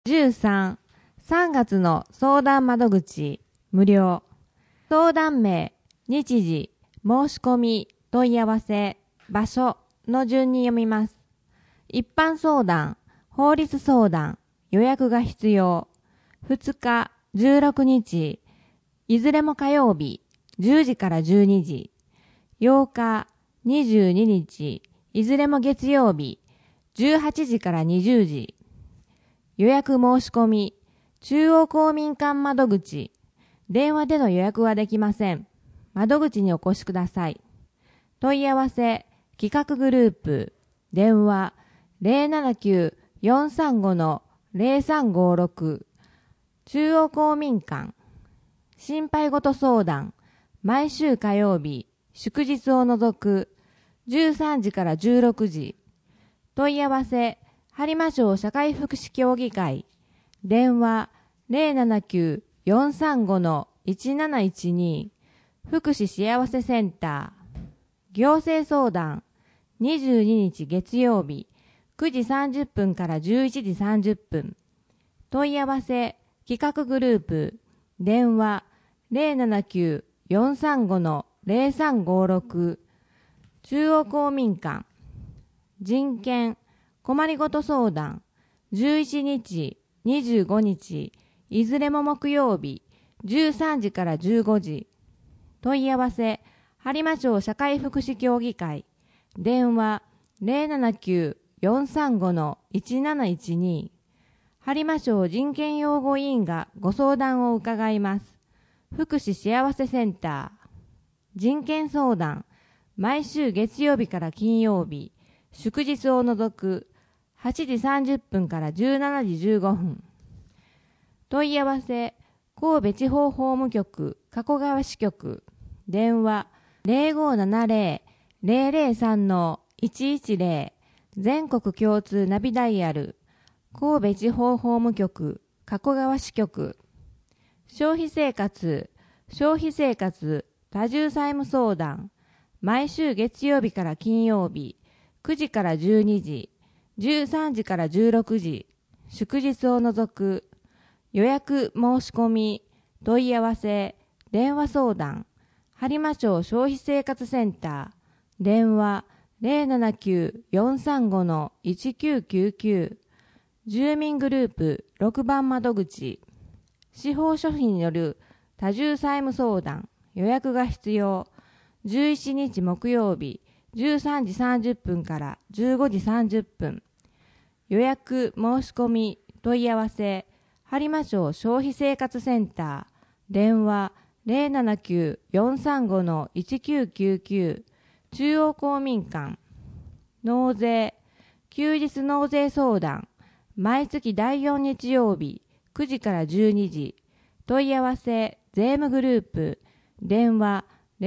13、3月の相談窓口、無料。相談名、日時、申し込み、問い合わせ、場所の順に読みます。一般相談、法律相談、予約が必要。2日、16日、いずれも火曜日、10時から12時。8日、22日、いずれも月曜日、18時から20時。予約申し込み、中央公民館窓口。電話での予約はできません。窓口にお越しください。問い合わせ、企画グループ、電話 079-435-0356。中央公民館。心配事相談、毎週火曜日、祝日を除く、13時から16時。問い合わせ、播磨町社会福祉協議会。電話 079-435-1712。福祉幸せセンター。行政相談、22日月曜日、9時30分から11時30分。問い合わせ、企画グループ。電話 079-435-0356。中央公民館。人権、困りごと相談、11日、25日、いずれも木曜日、13時から15時。問い合わせ、播磨町社会福祉協議会。電話 079-435-1712。播磨町人権擁護委員がご相談を伺います。福祉幸せセンター。人権相談、毎週月曜日から金曜日、祝日を除く8時30分から17時15分。問い合わせ、神戸地方法務局加古川支局。電話 0570-003-110。全国共通ナビダイヤル。神戸地方法務局加古川支局。消費生活多重債務相談。毎週月曜日から金曜日、9時から12時、13時から16時、祝日を除く。予約申し込み、問い合わせ、電話相談。播磨町消費生活センター。電話 079-435-1999。住民グループ6番窓口。司法書費による多重債務相談。予約が必要。17日木曜日、13時30分から15時30分。予約申し込み問い合わせ、播磨町消費生活センター。電話 079-435-1999。中央公民館。納税、休日納税相談。毎月第4日曜日、9時から12時。問い合わせ、税務グループ。電話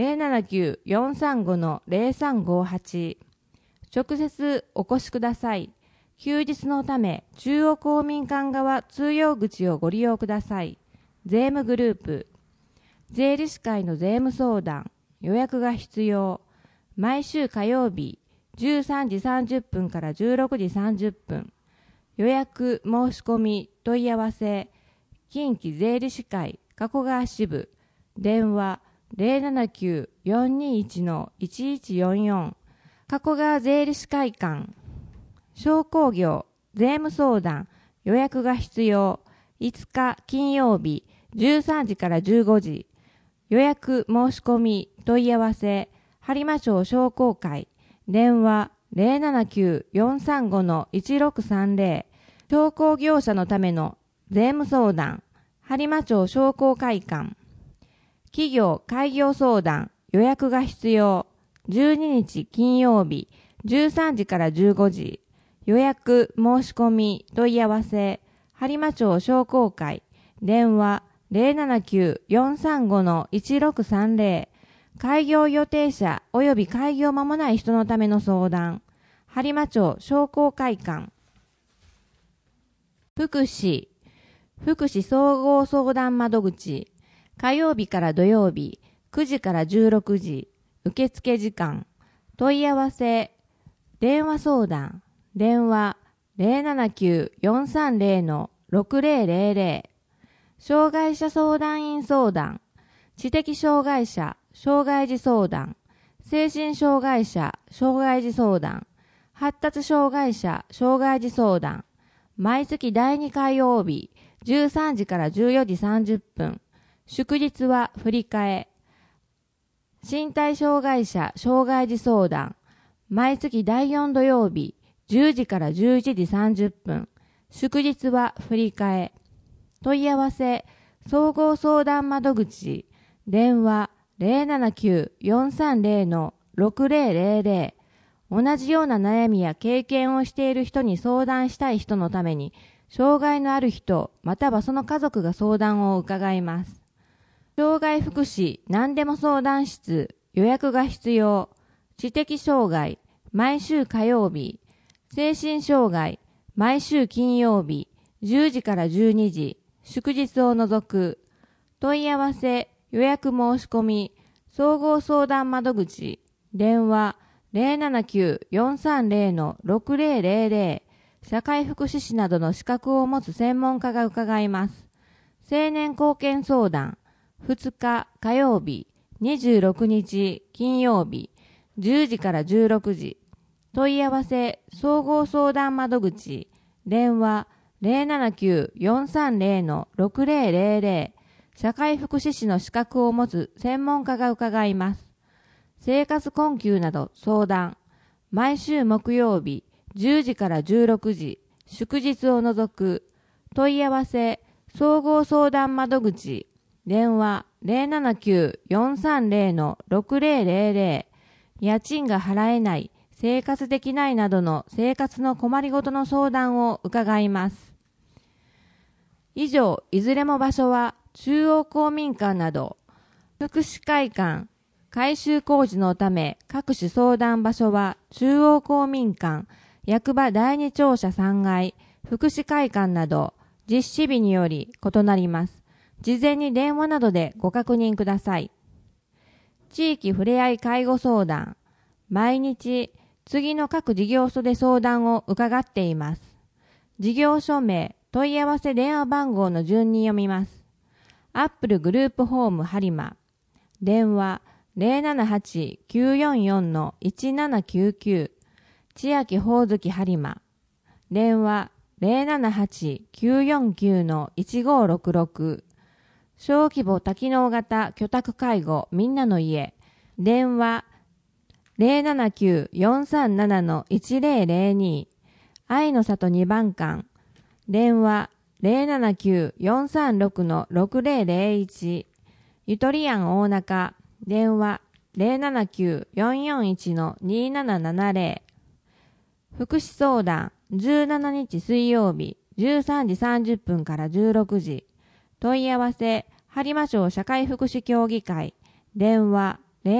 079-435-0358。直接お越しください。休日のため中央公民館側通用口をご利用ください。税務グループ。税理士会の税務相談。予約が必要。毎週火曜日13時30分から16時30分。予約申し込み問い合わせ。近畿税理士会加古川支部。電話 079-421-1144。加古川税理士会館。商工業税務相談。予約が必要。5日金曜日13時から15時。予約申し込み問い合わせ。播磨町商工会。電話 079-435-1630。商工業者のための税務相談。播磨町商工会館。企業開業相談。予約が必要。12日金曜日13時から15時。予約申し込み問い合わせ。播磨町商工会。電話 079-435-1630。開業予定者及び開業間もない人のための相談。播磨町商工会館。福祉総合相談窓口。火曜日から土曜日9時から16時。受付時間。問い合わせ。電話相談。電話 079-430-6666 6000、障害者相談員相談、知的障害者、障害児相談、精神障害者、障害児相談、発達障害者、障害児相談、毎月第2火曜日、13時から14時30分、祝日は振り替え、身体障害者、障害児相談、毎月第4土曜日、10時から11時30分、祝日は振り替え、問い合わせ、総合相談窓口、電話 079-430-6000、同じような悩みや経験をしている人に相談したい人のために、障害のある人、またはその家族が相談を伺います。障害福祉何でも相談室、予約が必要。知的障害、毎週火曜日。精神障害、毎週金曜日、10時から12時。祝日を除く。問い合わせ、予約申し込み、総合相談窓口、電話 079-430-6000、社会福祉士などの資格を持つ専門家が伺います。青年貢献相談、2日火曜日、26日金曜日、10時から16時。問い合わせ、総合相談窓口、電話 079-430-6000、社会福祉士の資格を持つ専門家が伺います。生活困窮など相談、毎週木曜日、10時から16時、祝日を除く。問い合わせ、総合相談窓口、電話 079-430-6000、家賃が払えない、生活できないなどの生活の困りごとの相談を伺います。以上、いずれも場所は中央公民館など、福祉会館、改修工事のため各種相談場所は中央公民館、役場第二庁舎3階、福祉会館など実施日により異なります。事前に電話などでご確認ください。地域ふれあい介護相談、毎日次の各事業所で相談を伺っています。事業所名、問い合わせ電話番号の順に読みます。アップルグループホーム播磨、電話 078-944-1799、千秋ほおずき播磨、電話 078-949-1566、小規模多機能型居宅介護みんなの家、電話 079-437-1002、愛の里2番館、電話 079-436-6001、ゆとり庵大中、電話 079-441-2770、福祉相談17日水曜日13時30分から16時、問い合わせ、播磨町社会福祉協議会、電話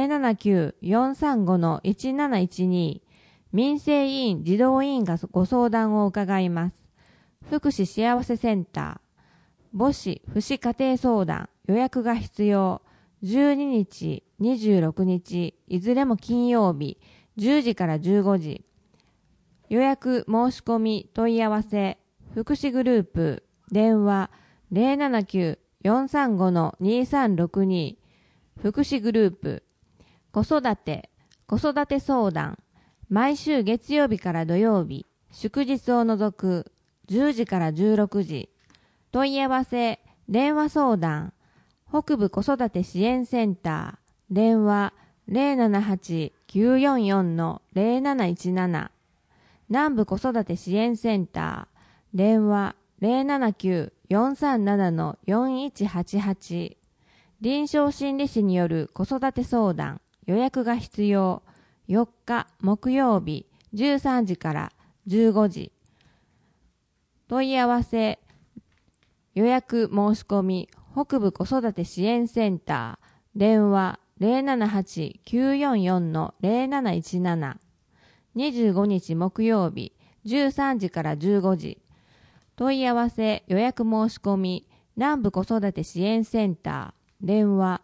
079-435-1712、民生委員児童委員がご相談を伺います。福祉幸せセンター、母子福祉家庭相談、予約が必要。12日、26日、いずれも金曜日、10時から15時。予約申し込み問い合わせ、福祉グループ、電話 079-435-2362、福祉グループ、子育て相談、毎週月曜日から土曜日、祝日を除く、10時から16時。問い合わせ、電話相談、北部子育て支援センター、電話 078-944-0717、南部子育て支援センター、電話 079-437-4188、臨床心理士による子育て相談、予約が必要。4日木曜日13時から15時。問い合わせ、予約申し込み、北部子育て支援センター、電話 078-944-0717、25日木曜日13時から15時。問い合わせ、予約申し込み、南部子育て支援センター、電話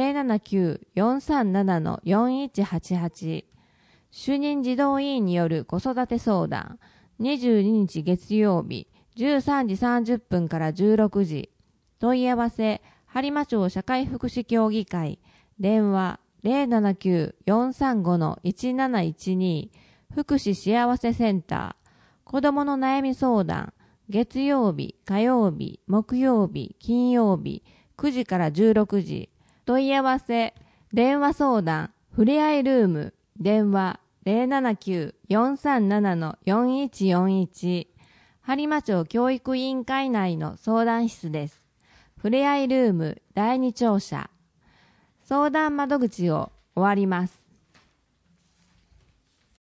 079-437-4188、主任児童委員による子育て相談、22日月曜日 13時30分から16時。問い合わせ、播磨町社会福祉協議会。電話 079-435-1712。福祉幸せセンター。子どもの悩み相談。月曜日、火曜日、木曜日、金曜日、9時から16時。問い合わせ、電話相談、ふれあいルーム。電話079-437-4141。播磨町教育委員会内の相談室です。ふれあいルーム第2庁舎。相談窓口を終わります。